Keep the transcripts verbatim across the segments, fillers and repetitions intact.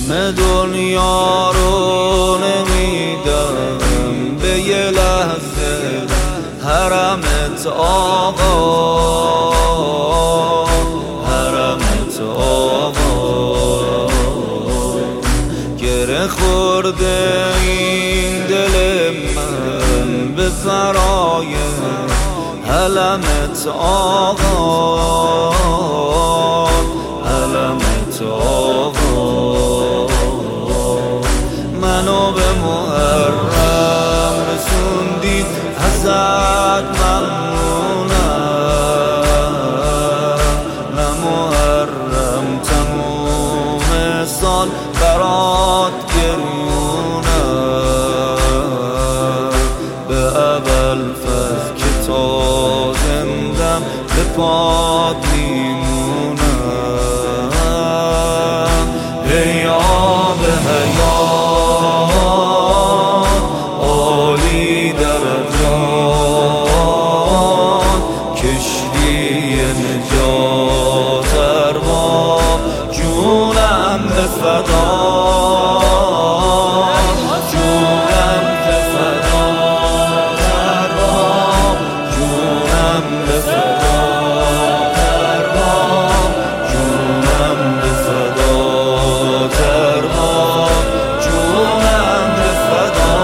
اسم دنیا رو نمیدم به یه لحظه حرمت آقا، حرمت آقا. گره خورده این دل من به فرای علمت آقا، علمت آقا. منو به محرم رسوندی ازت ممنونم، نه محرم تموم سال برات گریونم، به اول فز که تا زندم به پاد میمونم. حیات به حیات عالی درجات، کشتی نجات ارباب جونم به فدا، جونم به فدا ارباب، جونم به فدا ارباب، جونم به فدا ارباب، جونم به فدا.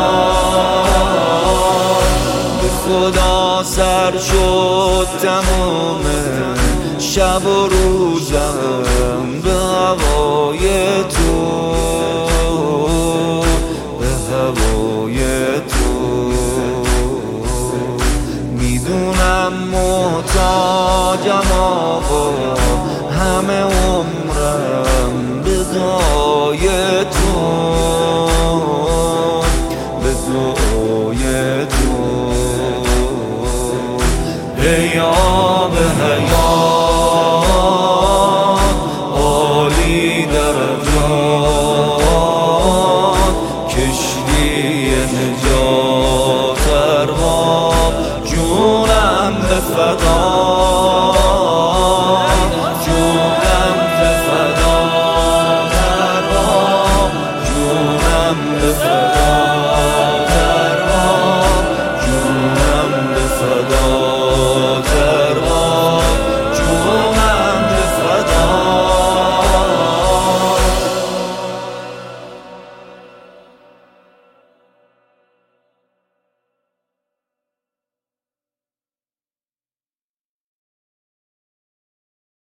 به خدا سر شد تمام شب و روزم به هوای تو، به هوای تو. میدونم محتاجم آقا، همه عمرم به